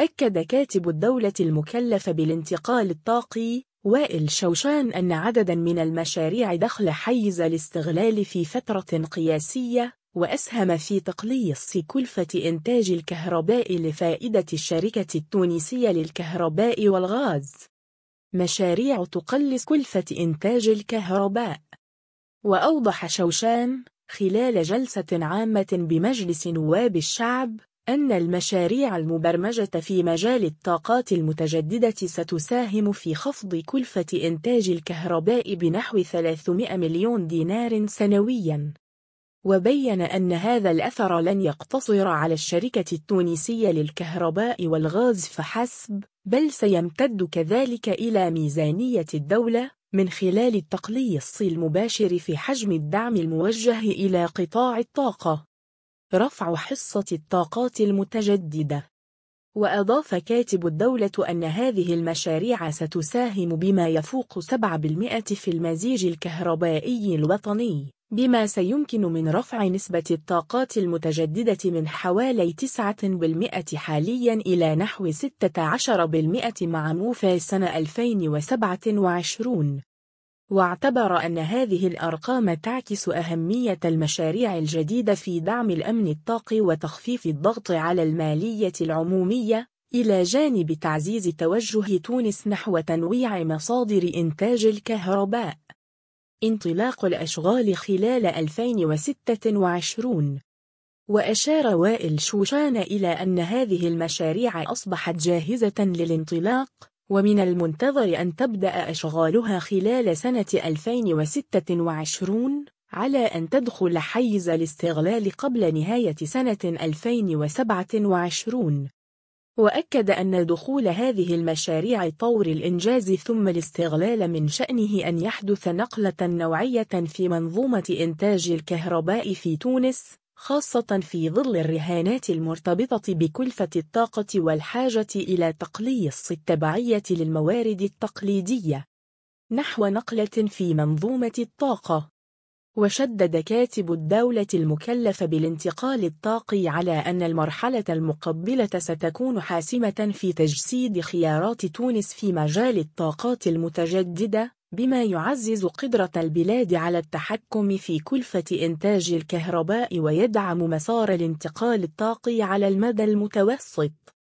أكد كاتب الدولة المكلف بالانتقال الطاقي وائل شوشان أن عدداً من المشاريع دخل حيز الاستغلال في فترة قياسية، وأسهم في تقليص كلفة إنتاج الكهرباء لفائدة الشركة التونسية للكهرباء والغاز. مشاريع تقلص كلفة إنتاج الكهرباء. وأوضح شوشان خلال جلسة عامة بمجلس نواب الشعب أن المشاريع المبرمجة في مجال الطاقات المتجددة ستساهم في خفض كلفة إنتاج الكهرباء بنحو 300 مليون دينار سنوياً. وبين أن هذا الأثر لن يقتصر على الشركة التونسية للكهرباء والغاز فحسب، بل سيمتد كذلك إلى ميزانية الدولة من خلال التقليص المباشر في حجم الدعم الموجه إلى قطاع الطاقة. رفع حصة الطاقات المتجددة. وأضاف كاتب الدولة أن هذه المشاريع ستساهم بما يفوق 7% في المزيج الكهربائي الوطني، بما سيمكن من رفع نسبة الطاقات المتجددة من حوالي 9% حالياً إلى نحو 16% مع موفى سنة 2027. واعتبر أن هذه الأرقام تعكس أهمية المشاريع الجديدة في دعم الأمن الطاقي وتخفيف الضغط على المالية العمومية، إلى جانب تعزيز توجه تونس نحو تنويع مصادر إنتاج الكهرباء. انطلاق الأشغال خلال 2026. وأشار وائل شوشان إلى أن هذه المشاريع أصبحت جاهزة للانطلاق، ومن المنتظر أن تبدأ أشغالها خلال سنة 2026 على أن تدخل حيز الاستغلال قبل نهاية سنة 2027. وأكد أن دخول هذه المشاريع طور الإنجاز ثم الاستغلال من شأنه أن يحدث نقلة نوعية في منظومة إنتاج الكهرباء في تونس، خاصة في ظل الرهانات المرتبطة بكلفة الطاقة والحاجة إلى تقليص التبعية للموارد التقليدية نحو نقلة في منظومة الطاقة. وشدد كاتب الدولة المكلف بالانتقال الطاقي على أن المرحلة المقبلة ستكون حاسمة في تجسيد خيارات تونس في مجال الطاقات المتجددة، بما يعزز قدرة البلاد على التحكم في كلفة إنتاج الكهرباء ويدعم مسار الانتقال الطاقي على المدى المتوسط.